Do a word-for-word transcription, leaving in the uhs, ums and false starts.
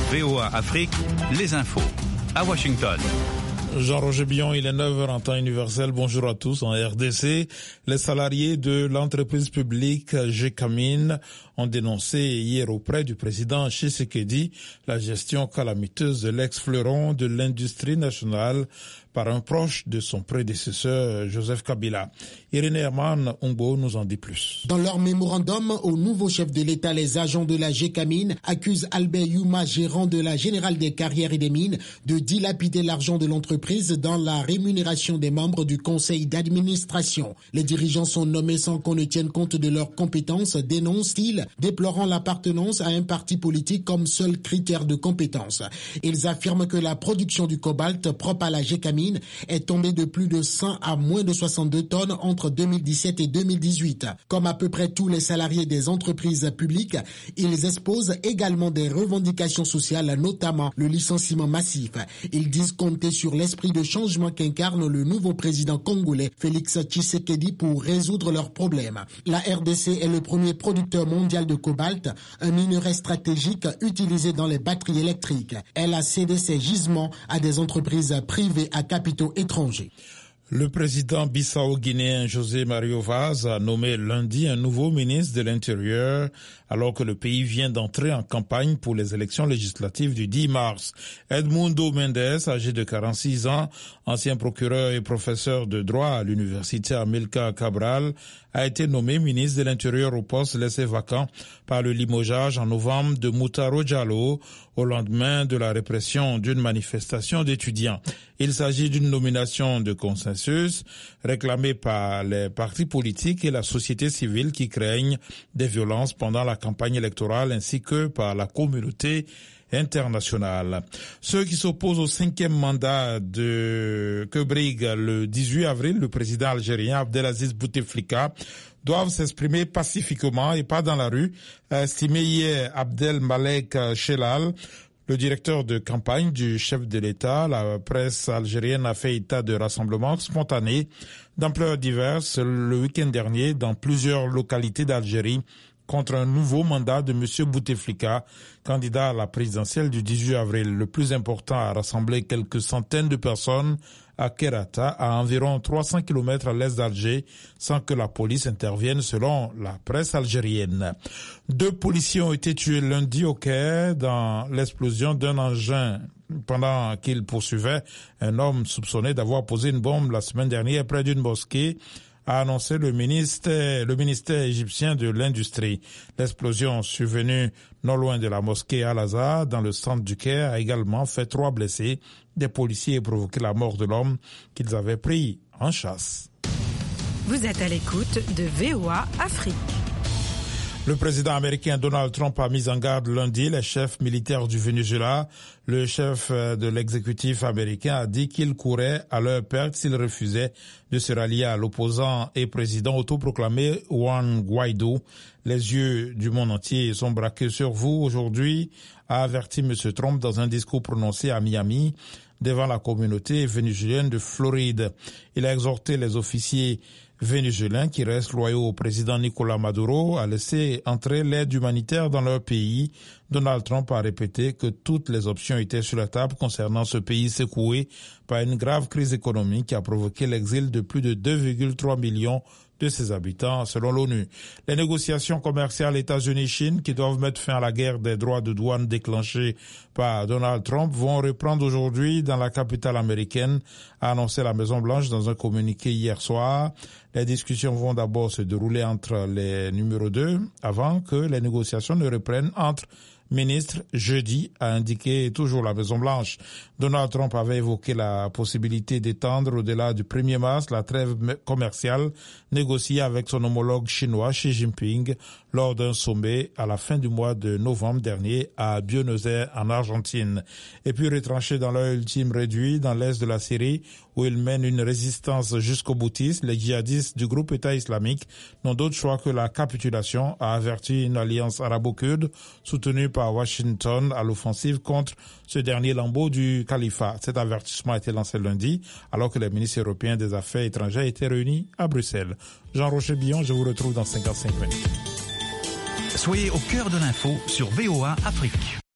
V O A Afrique, les infos. À Washington. Jean-Roger Billon, il est neuf heures en temps universel. Bonjour à tous. En R D C, les salariés de l'entreprise publique Gécamine ont dénoncé hier auprès du président Tshisekedi la gestion calamiteuse de l'ex-fleuron de l'industrie nationale par un proche de son prédécesseur Joseph Kabila. Irénée Herman Ongbo nous en dit plus. Dans leur mémorandum au nouveau chef de l'État, les agents de la Gécamine accusent Albert Youma, gérant de la Générale des Carrières et des Mines, de dilapider l'argent de l'entreprise dans la rémunération des membres du conseil d'administration. Les dirigeants sont nommés sans qu'on ne tienne compte de leurs compétences, dénoncent-ils, déplorant l'appartenance à un parti politique comme seul critère de compétence. Ils affirment que la production du cobalt propre à la Gécamine est tombée de plus de cent à moins de soixante-deux tonnes entre deux mille dix-sept et deux mille dix-huit. Comme à peu près tous les salariés des entreprises publiques, ils exposent également des revendications sociales, notamment le licenciement massif. Ils disent compter sur l'esprit de changement qu'incarne le nouveau président congolais Félix Tshisekedi pour résoudre leurs problèmes. La R D C est le premier producteur mondial de cobalt, un minerai stratégique utilisé dans les batteries électriques. Elle a cédé ses gisements à des entreprises privées à capitaux étrangers. Le président bissau-guinéen José Mario Vaz a nommé lundi un nouveau ministre de l'Intérieur alors que le pays vient d'entrer en campagne pour les élections législatives du dix mars. Edmundo Mendes, âgé de quarante-six ans, ancien procureur et professeur de droit à l'université Amilcar Cabral, a été nommé ministre de l'Intérieur au poste laissé vacant par le limogeage en novembre de Moutaro Diallo au lendemain de la répression d'une manifestation d'étudiants. Il s'agit d'une nomination de consensus réclamée par les partis politiques et la société civile qui craignent des violences pendant la campagne électorale ainsi que par la communauté internationale. Ceux qui s'opposent au cinquième mandat de que brigue le dix-huit avril le président algérien Abdelaziz Bouteflika doivent s'exprimer pacifiquement et pas dans la rue, a estimé hier Abdelmalek Chelal, le directeur de campagne du chef de l'État. La presse algérienne a fait état de rassemblements spontanés d'ampleur diverses le week-end dernier dans plusieurs localités d'Algérie contre un nouveau mandat de M. Bouteflika, candidat à la présidentielle du dix-huit avril. Le plus important a rassemblé quelques centaines de personnes à Kerata, à environ trois cents kilomètres à l'est d'Alger, sans que la police intervienne selon la presse algérienne. Deux policiers ont été tués lundi au Caire dans l'explosion d'un engin pendant qu'ils poursuivaient un homme soupçonné d'avoir posé une bombe la semaine dernière près d'une mosquée, a annoncé le ministère, le ministère égyptien de l'Industrie. L'explosion survenue non loin de la mosquée Al-Azhar, dans le centre du Caire, a également fait trois blessés des policiers et provoqué la mort de l'homme qu'ils avaient pris en chasse. Vous êtes à l'écoute de V O A Afrique. Le président américain Donald Trump a mis en garde lundi les chefs militaires du Venezuela. Le chef de l'exécutif américain a dit qu'il courait à leur perte s'ils refusaient de se rallier à l'opposant et président autoproclamé Juan Guaido. Les yeux du monde entier sont braqués sur vous aujourd'hui, a averti M. Trump dans un discours prononcé à Miami devant la communauté vénézuélienne de Floride. Il a exhorté les officiers vénézuéliens qui restent loyaux au président Nicolás Maduro à laisser entrer l'aide humanitaire dans leur pays. Donald Trump a répété que toutes les options étaient sur la table concernant ce pays secoué par une grave crise économique qui a provoqué l'exil de plus de deux virgule trois millions de ses habitants, selon l'ONU. Les négociations commerciales États-Unis-Chine, qui doivent mettre fin à la guerre des droits de douane déclenchée par Donald Trump, vont reprendre aujourd'hui dans la capitale américaine, a annoncé la Maison-Blanche dans un communiqué hier soir. Les discussions vont d'abord se dérouler entre les numéros deux, avant que les négociations ne reprennent entre ministre jeudi, a indiqué toujours la Maison-Blanche. Donald Trump avait évoqué la possibilité d'étendre au-delà du premier mars la trêve commerciale négociée avec son homologue chinois Xi Jinping lors d'un sommet à la fin du mois de novembre dernier à Buenos Aires en Argentine. Et puis retranché dans leur ultime réduit dans l'est de la Syrie où ils mènent une résistance jusqu'au boutiste, les djihadistes du groupe État islamique n'ont d'autre choix que la capitulation, a averti une alliance arabo-kurde soutenue par Washington à l'offensive contre ce dernier lambeau du califat. Cet avertissement a été lancé lundi alors que les ministres européens des Affaires étrangères étaient réunis à Bruxelles. Jean-Roger Billon, je vous retrouve dans cinquante-cinq minutes. Soyez au cœur de l'info sur V O A Afrique.